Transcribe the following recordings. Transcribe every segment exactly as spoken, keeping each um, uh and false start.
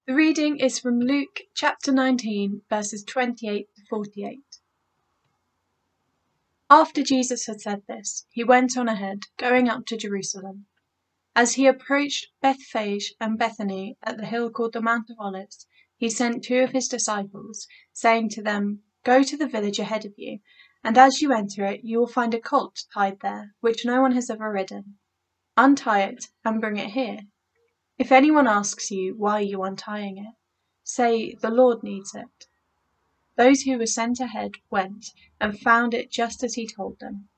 The reading is from Luke chapter nineteen, verses twenty-eight to forty-eight. After Jesus had said this, he went on ahead, going up to Jerusalem. As he approached Bethphage and Bethany at the hill called the Mount of Olives, he sent two of his disciples, saying to them, "Go to the village ahead of you, and as you enter it, you will find a colt tied there, which no one has ever ridden. Untie it and bring it here. If anyone asks you, 'Why are you untying it?' say, 'The Lord needs it.'" Those who were sent ahead went and found it just as he told them.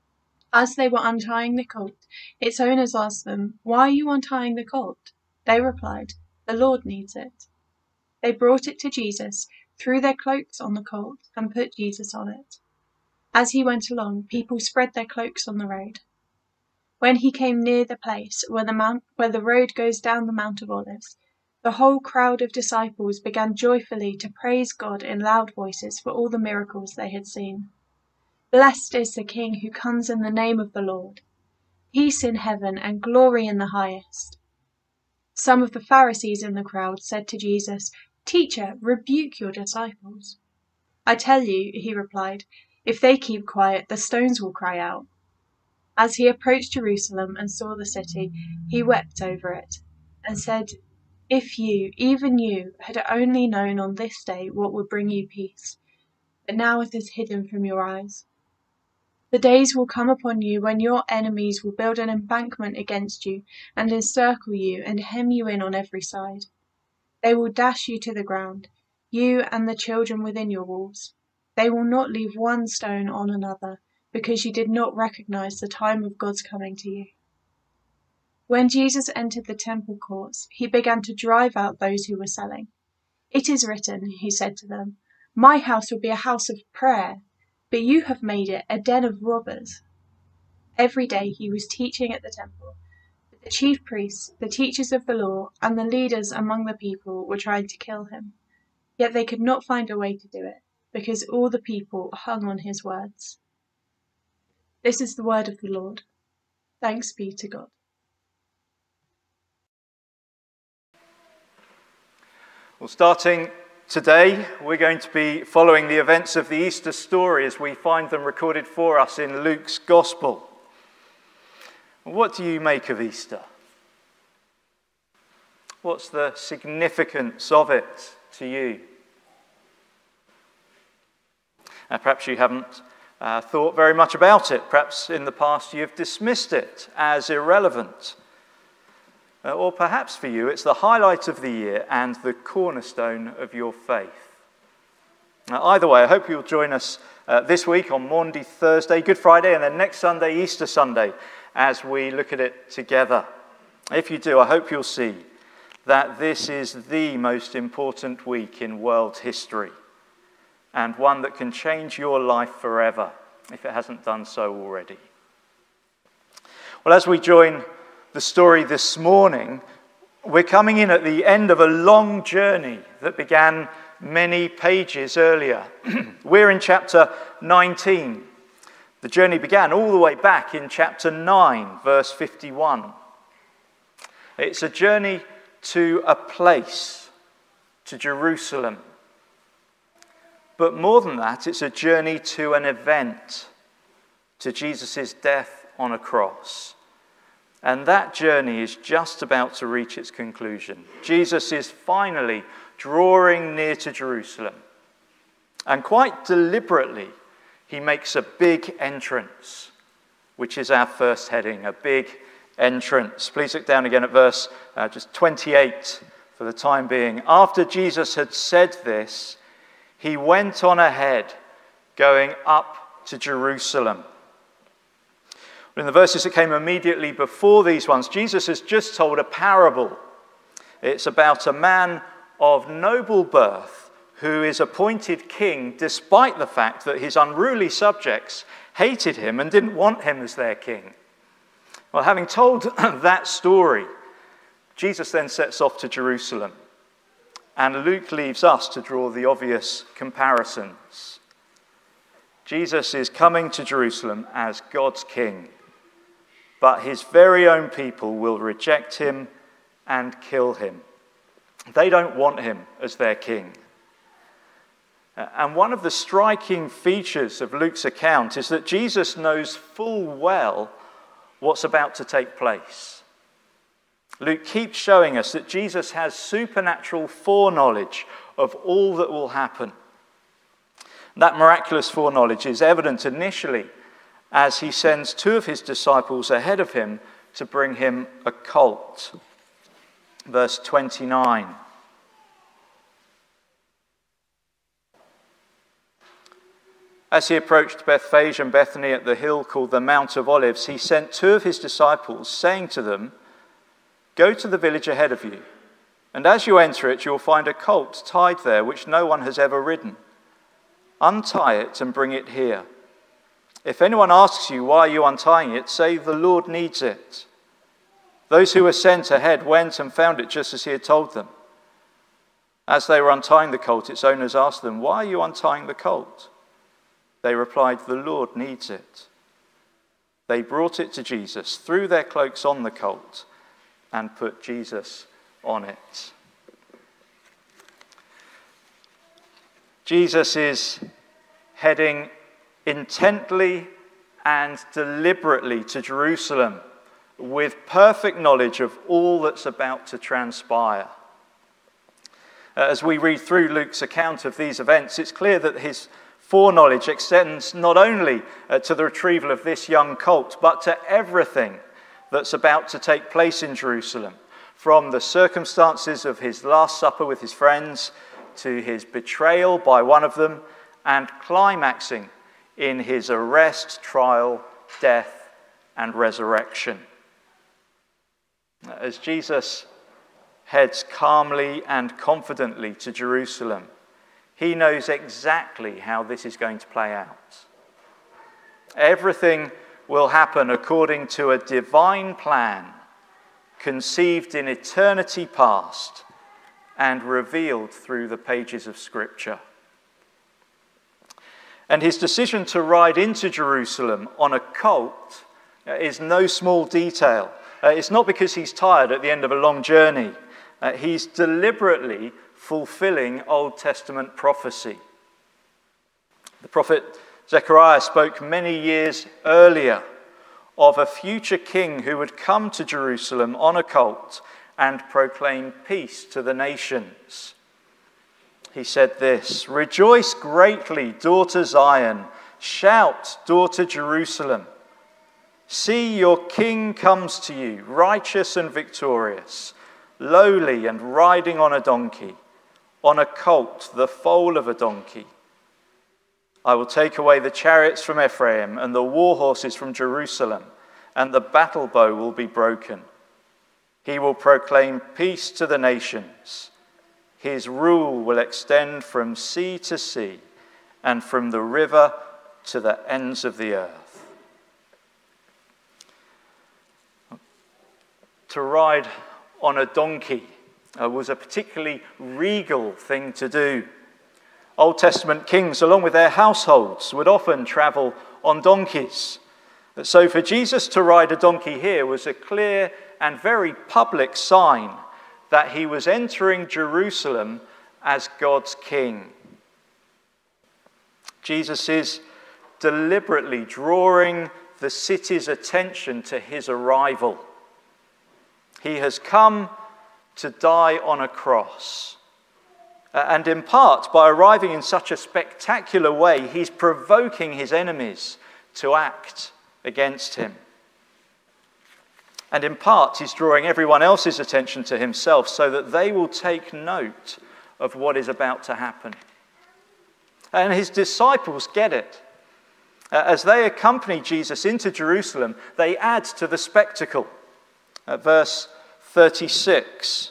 As they were untying the colt, its owners asked them, "Why are you untying the colt?" They replied, "The Lord needs it." They brought it to Jesus, threw their cloaks on the colt, and put Jesus on it. As he went along, people spread their cloaks on the road. When he came near the place where the mount, where the road goes down the Mount of Olives, the whole crowd of disciples began joyfully to praise God in loud voices for all the miracles they had seen. "Blessed is the King who comes in the name of the Lord. Peace in heaven and glory in the highest." Some of the Pharisees in the crowd said to Jesus, "Teacher, rebuke your disciples." "I tell you," he replied, "if they keep quiet, the stones will cry out." As he approached Jerusalem and saw the city, he wept over it and said, "If you, even you, had only known on this day what would bring you peace, but now it is hidden from your eyes. The days will come upon you when your enemies will build an embankment against you and encircle you and hem you in on every side. They will dash you to the ground, you and the children within your walls. They will not leave one stone on another, because you did not recognize the time of God's coming to you." When Jesus entered the temple courts, he began to drive out those who were selling. "It is written," he said to them, "My house will be a house of prayer, but you have made it a den of robbers." Every day he was teaching at the temple, but the chief priests, the teachers of the law, and the leaders among the people were trying to kill him. Yet they could not find a way to do it, because all the people hung on his words. This is the word of the Lord. Thanks be to God. Well, starting today, we're going to be following the events of the Easter story as we find them recorded for us in Luke's Gospel. What do you make of Easter? What's the significance of it to you? Uh, perhaps you haven't uh, thought very much about it. Perhaps in the past you've dismissed it as irrelevant. Uh, or perhaps for you it's the highlight of the year and the cornerstone of your faith. Uh, either way, I hope you'll join us uh, this week on Maundy Thursday, Good Friday, and then next Sunday, Easter Sunday, as we look at it together. If you do, I hope you'll see that this is the most important week in world history, and one that can change your life forever, if it hasn't done so already. Well, as we join the story this morning, we're coming in at the end of a long journey that began many pages earlier. We're in chapter nineteen. The journey began all the way back in chapter nine, verse fifty-one. It's a journey to a place, to Jerusalem. But more than that, it's a journey to an event, to Jesus' death on a cross. And that journey is just about to reach its conclusion. Jesus is finally drawing near to Jerusalem. And quite deliberately, he makes a big entrance, which is our first heading, a big entrance. Please look down again at verse uh, just twenty-eight for the time being. After Jesus had said this, he went on ahead, going up to Jerusalem. In the verses that came immediately before these ones, Jesus has just told a parable. It's about a man of noble birth who is appointed king despite the fact that his unruly subjects hated him and didn't want him as their king. Well, having told that story, Jesus then sets off to Jerusalem. And Luke leaves us to draw the obvious comparisons. Jesus is coming to Jerusalem as God's king, but his very own people will reject him and kill him. They don't want him as their king. And one of the striking features of Luke's account is that Jesus knows full well what's about to take place. Luke keeps showing us that Jesus has supernatural foreknowledge of all that will happen. That miraculous foreknowledge is evident initially as he sends two of his disciples ahead of him to bring him a colt. Verse twenty-nine. As he approached Bethphage and Bethany at the hill called the Mount of Olives, he sent two of his disciples, saying to them, "Go to the village ahead of you, and as you enter it, you will find a colt tied there which no one has ever ridden. Untie it and bring it here. If anyone asks you why you are untying it, say the Lord needs it." Those who were sent ahead went and found it just as he had told them. As they were untying the colt, its owners asked them, "Why are you untying the colt?" They replied, "The Lord needs it." They brought it to Jesus, threw their cloaks on the colt, and put Jesus on it. Jesus is heading intently and deliberately to Jerusalem with perfect knowledge of all that's about to transpire. As we read through Luke's account of these events, it's clear that his foreknowledge extends not only uh, to the retrieval of this young colt, but to everything that's about to take place in Jerusalem, from the circumstances of his Last Supper with his friends to his betrayal by one of them, and climaxing in his arrest, trial, death, and resurrection. As Jesus heads calmly and confidently to Jerusalem, he knows exactly how this is going to play out. Everything will happen according to a divine plan conceived in eternity past and revealed through the pages of Scripture. And his decision to ride into Jerusalem on a colt is no small detail. Uh, it's not because he's tired at the end of a long journey. Uh, he's deliberately fulfilling Old Testament prophecy. The prophet Zechariah spoke many years earlier of a future king who would come to Jerusalem on a colt and proclaim peace to the nations. He said this, "Rejoice greatly, daughter Zion. Shout, daughter Jerusalem. See, your king comes to you, righteous and victorious, lowly and riding on a donkey, on a colt, the foal of a donkey. I will take away the chariots from Ephraim and the war horses from Jerusalem, and the battle bow will be broken. He will proclaim peace to the nations. His rule will extend from sea to sea and from the river to the ends of the earth." To ride on a donkey uh, was a particularly regal thing to do. Old Testament kings, along with their households, would often travel on donkeys. So for Jesus to ride a donkey here was a clear and very public sign that he was entering Jerusalem as God's king. Jesus is deliberately drawing the city's attention to his arrival. He has come to die on a cross. And in part, by arriving in such a spectacular way, he's provoking his enemies to act against him. And in part, he's drawing everyone else's attention to himself so that they will take note of what is about to happen. And his disciples get it. As they accompany Jesus into Jerusalem, they add to the spectacle. At verse thirty-six.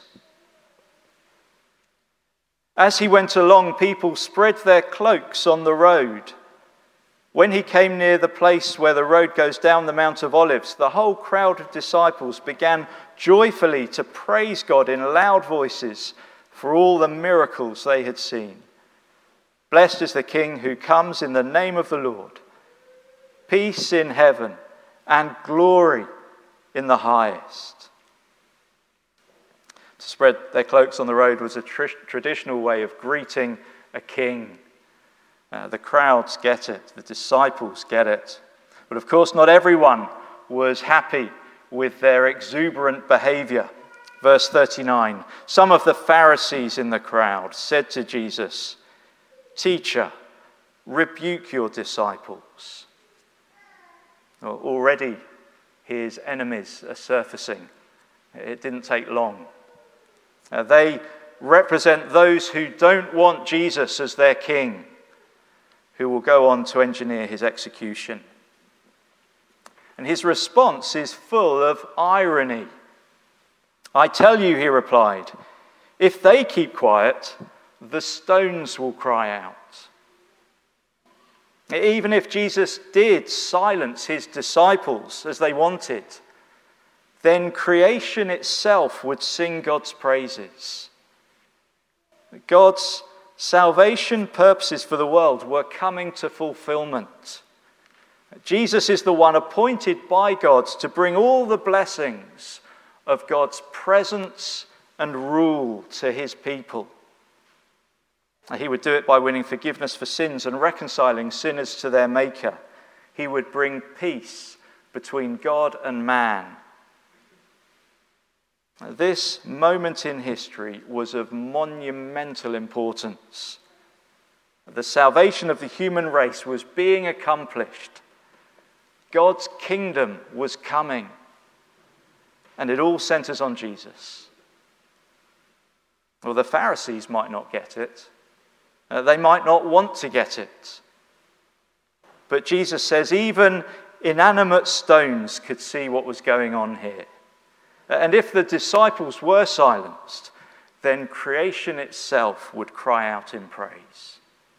As he went along, people spread their cloaks on the road. When he came near the place where the road goes down the Mount of Olives, the whole crowd of disciples began joyfully to praise God in loud voices for all the miracles they had seen. Blessed is the King who comes in the name of the Lord. Peace in heaven and glory in the highest. To spread their cloaks on the road was a tr- traditional way of greeting a king. Uh, the crowds get it, the disciples get it. But of course, not everyone was happy with their exuberant behavior. Verse thirty-nine, some of the Pharisees in the crowd said to Jesus, "Teacher, rebuke your disciples." Well, already his enemies are surfacing. It didn't take long. Uh, they represent those who don't want Jesus as their king, who will go on to engineer his execution. And his response is full of irony. "I tell you," he replied, "if they keep quiet, the stones will cry out." Even if Jesus did silence his disciples as they wanted, then creation itself would sing God's praises. God's salvation purposes for the world were coming to fulfillment. Jesus is the one appointed by God to bring all the blessings of God's presence and rule to his people. He would do it by winning forgiveness for sins and reconciling sinners to their Maker. He would bring peace between God and man. This moment in history was of monumental importance. The salvation of the human race was being accomplished. God's kingdom was coming. And it all centers on Jesus. Well, the Pharisees might not get it. Uh, they might not want to get it. But Jesus says even inanimate stones could see what was going on here. And if the disciples were silenced, then creation itself would cry out in praise.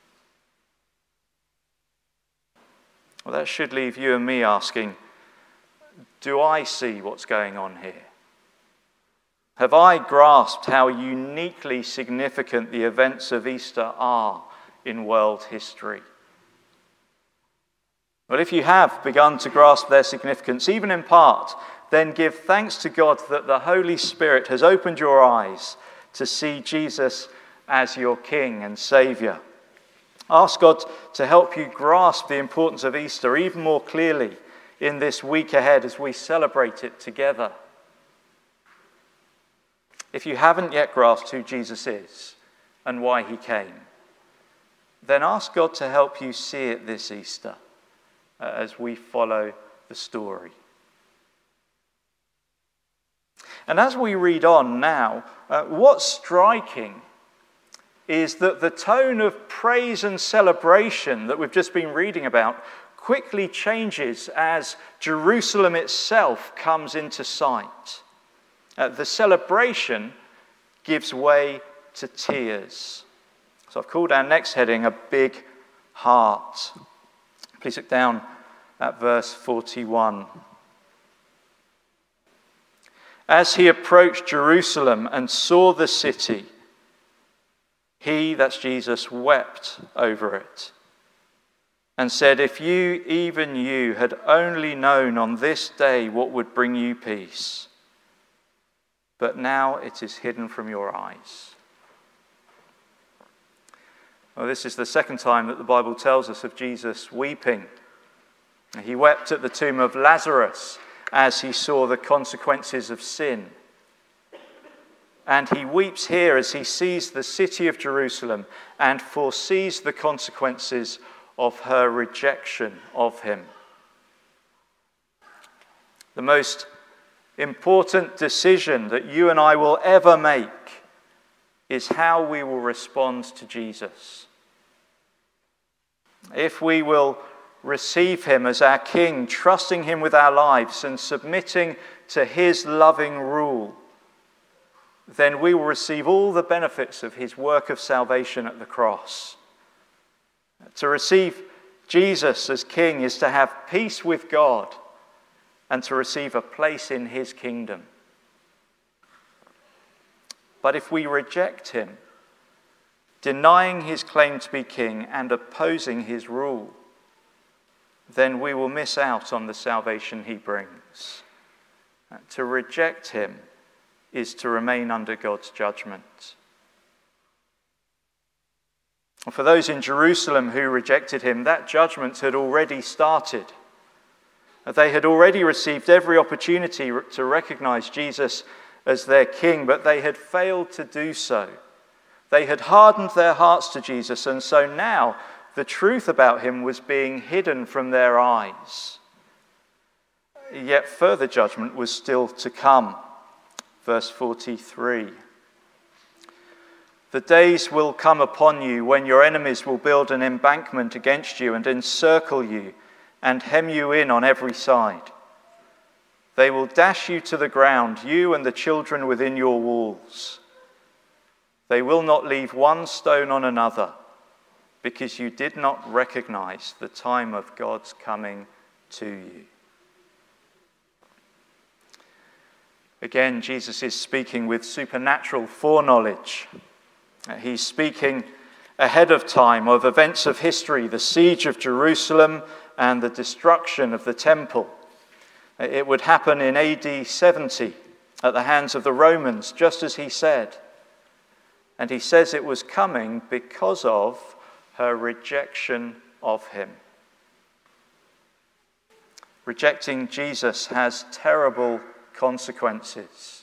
Well, that should leave you and me asking, do I see what's going on here? Have I grasped how uniquely significant the events of Easter are in world history? Well, if you have begun to grasp their significance, even in part, then give thanks to God that the Holy Spirit has opened your eyes to see Jesus as your King and Saviour. Ask God to help you grasp the importance of Easter even more clearly in this week ahead as we celebrate it together. If you haven't yet grasped who Jesus is and why he came, then ask God to help you see it this Easter uh, as we follow the story. And as we read on now, uh, what's striking is that the tone of praise and celebration that we've just been reading about quickly changes as Jerusalem itself comes into sight. Uh, the celebration gives way to tears. So I've called our next heading a big heart. Please look down at verse forty-one. As he approached Jerusalem and saw the city, he, that's Jesus, wept over it and said, "If you, even you, had only known on this day what would bring you peace, but now it is hidden from your eyes." Well, this is the second time that the Bible tells us of Jesus weeping. He wept at the tomb of Lazarus as he saw the consequences of sin. And he weeps here as he sees the city of Jerusalem and foresees the consequences of her rejection of him. The most important decision that you and I will ever make is how we will respond to Jesus. If we will receive him as our King, trusting him with our lives and submitting to his loving rule, then we will receive all the benefits of his work of salvation at the cross. To receive Jesus as King is to have peace with God and to receive a place in his kingdom. But if we reject him, denying his claim to be king and opposing his rule, then we will miss out on the salvation he brings. To reject him is to remain under God's judgment. For those in Jerusalem who rejected him, that judgment had already started. They had already received every opportunity to recognize Jesus as their king, but they had failed to do so. They had hardened their hearts to Jesus, and so now the truth about him was being hidden from their eyes. Yet further judgment was still to come. Verse forty-three. The days will come upon you when your enemies will build an embankment against you and encircle you and hem you in on every side. They will dash you to the ground, you and the children within your walls. They will not leave one stone on another, because you did not recognize the time of God's coming to you. Again, Jesus is speaking with supernatural foreknowledge. He's speaking ahead of time of events of history, the siege of Jerusalem and the destruction of the temple. It would happen in A D seventy at the hands of the Romans, just as he said. And he says it was coming because of her rejection of him. Rejecting Jesus has terrible consequences.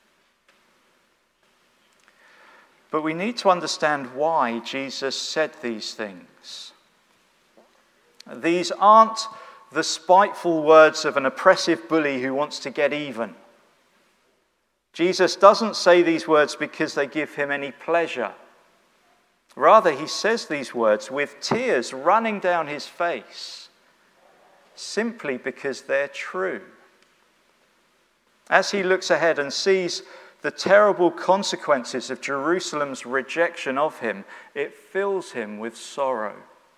But we need to understand why Jesus said these things. These aren't the spiteful words of an oppressive bully who wants to get even. Jesus doesn't say these words because they give him any pleasure. Rather, he says these words with tears running down his face, simply because they're true. As he looks ahead and sees the terrible consequences of Jerusalem's rejection of him, it fills him with sorrow.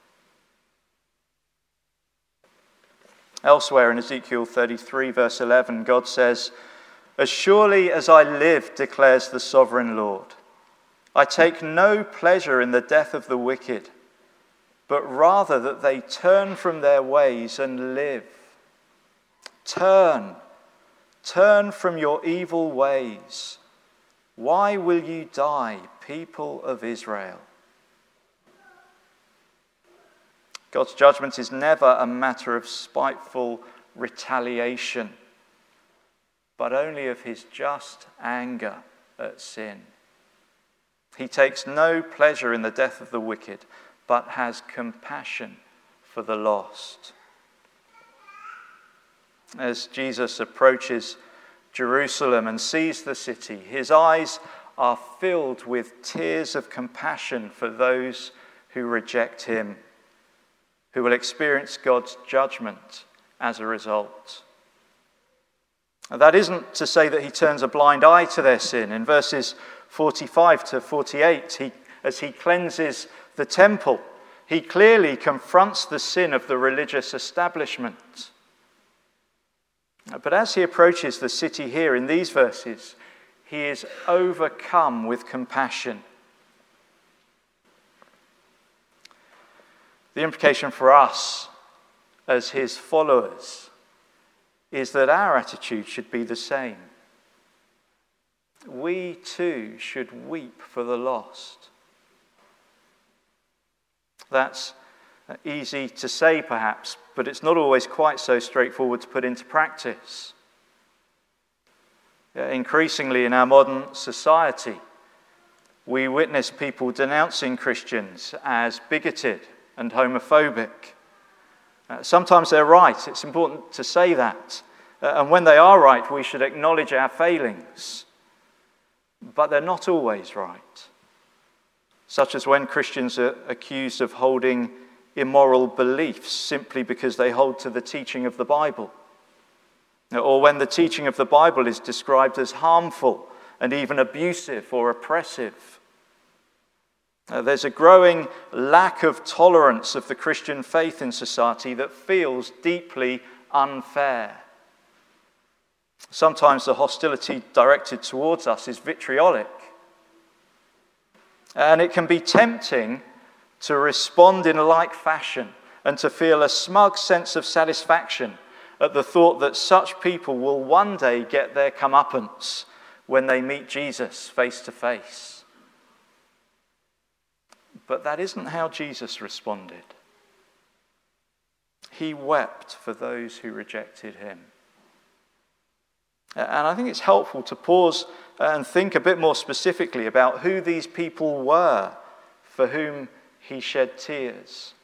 Elsewhere in Ezekiel thirty-three, verse eleven, God says, "As surely as I live, declares the sovereign Lord, I take no pleasure in the death of the wicked, but rather that they turn from their ways and live." Turn, turn from your evil ways. Why will you die, people of Israel? God's judgment is never a matter of spiteful retaliation, but only of his just anger at sin. He takes no pleasure in the death of the wicked, but has compassion for the lost. As Jesus approaches Jerusalem and sees the city, his eyes are filled with tears of compassion for those who reject him, who will experience God's judgment as a result. That isn't to say that he turns a blind eye to their sin. In verses forty-five to forty-eight, he, as he cleanses the temple, he clearly confronts the sin of the religious establishment. But as he approaches the city here in these verses, he is overcome with compassion. The implication for us as his followers is that our attitude should be the same. We too should weep for the lost. That's easy to say perhaps, but it's not always quite so straightforward to put into practice. Increasingly in our modern society, we witness people denouncing Christians as bigoted and homophobic. Uh, sometimes they're right. It's important to say that. Uh, and when they are right, we should acknowledge our failings. But they're not always right. Such as when Christians are accused of holding immoral beliefs simply because they hold to the teaching of the Bible. Or when the teaching of the Bible is described as harmful and even abusive or oppressive. Uh, there's a growing lack of tolerance of the Christian faith in society that feels deeply unfair. Sometimes the hostility directed towards us is vitriolic. And it can be tempting to respond in a like fashion and to feel a smug sense of satisfaction at the thought that such people will one day get their comeuppance when they meet Jesus face to face. But that isn't how Jesus responded. He wept for those who rejected him. And I think it's helpful to pause and think a bit more specifically about who these people were for whom he shed tears.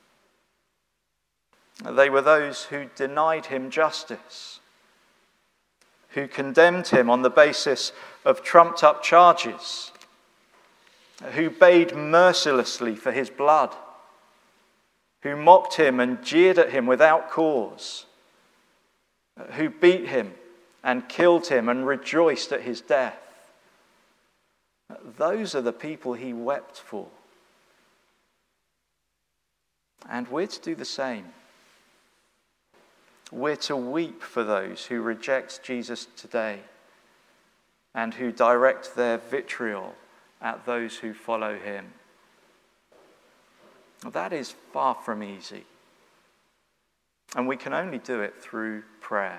They were those who denied him justice, who condemned him on the basis of trumped-up charges, who bayed mercilessly for his blood, who mocked him and jeered at him without cause, who beat him and killed him and rejoiced at his death. Those are the people he wept for. And we're to do the same. We're to weep for those who reject Jesus today and who direct their vitriol at those who follow him. That is far from easy. And we can only do it through prayer.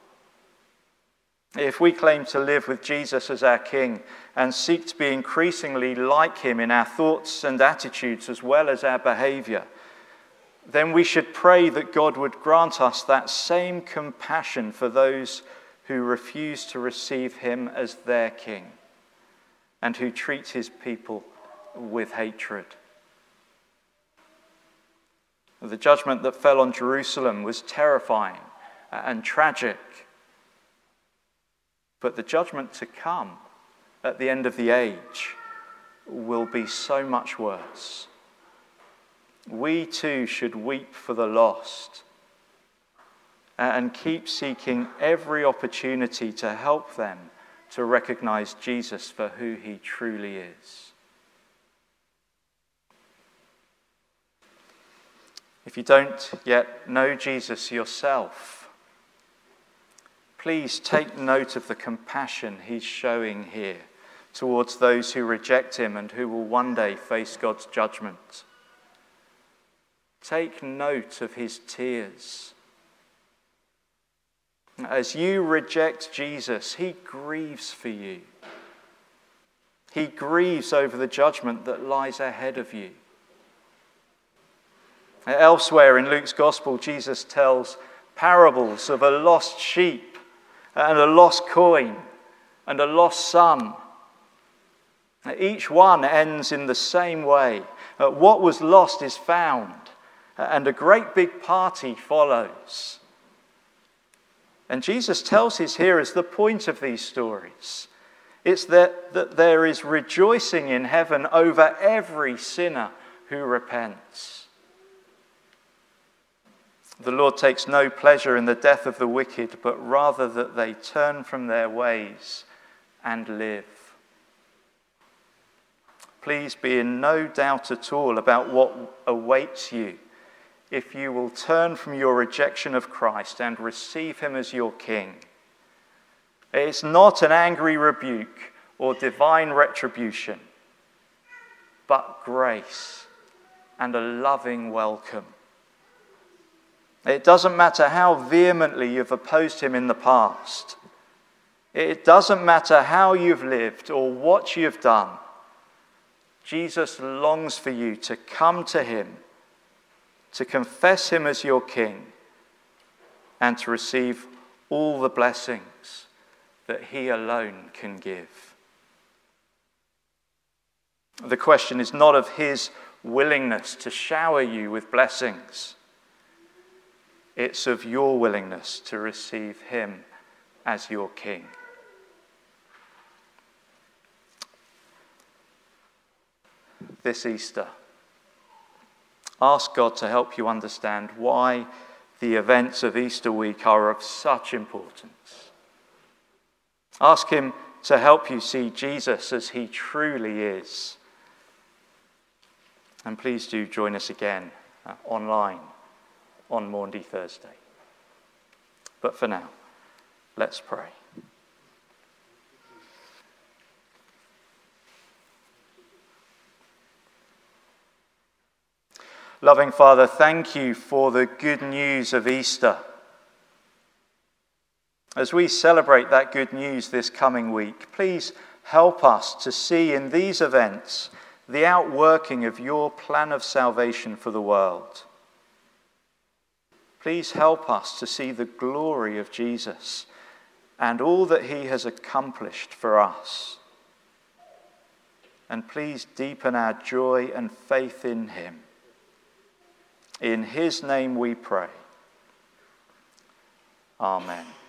If we claim to live with Jesus as our King and seek to be increasingly like him in our thoughts and attitudes as well as our behavior, then we should pray that God would grant us that same compassion for those who refuse to receive him as their King and who treat his people with hatred. The judgment that fell on Jerusalem was terrifying and tragic. But the judgment to come at the end of the age will be so much worse. We too should weep for the lost and keep seeking every opportunity to help them to recognize Jesus for who he truly is. If you don't yet know Jesus yourself, please take note of the compassion he's showing here towards those who reject him and who will one day face God's judgment. Take note of his tears. As you reject Jesus, he grieves for you. He grieves over the judgment that lies ahead of you. Elsewhere in Luke's Gospel, Jesus tells parables of a lost sheep and a lost coin and a lost son. Each one ends in the same way. What was lost is found, and a great big party follows. And Jesus tells his hearers the point of these stories. It's that, that there is rejoicing in heaven over every sinner who repents. The Lord takes no pleasure in the death of the wicked, but rather that they turn from their ways and live. Please be in no doubt at all about what awaits you if you will turn from your rejection of Christ and receive him as your King. It's not an angry rebuke or divine retribution, but grace and a loving welcome. It doesn't matter how vehemently you've opposed him in the past. It doesn't matter how you've lived or what you've done. Jesus longs for you to come to him, to confess him as your King, and to receive all the blessings that he alone can give. The question is not of his willingness to shower you with blessings. It's of your willingness to receive him as your King. This Easter, ask God to help you understand why the events of Easter week are of such importance. Ask him to help you see Jesus as he truly is. And please do join us again uh, online on Maundy Thursday. But for now, let's pray. Loving Father, thank you for the good news of Easter. As we celebrate that good news this coming week, please help us to see in these events the outworking of your plan of salvation for the world. Please help us to see the glory of Jesus and all that he has accomplished for us. And please deepen our joy and faith in him. In his name we pray. Amen.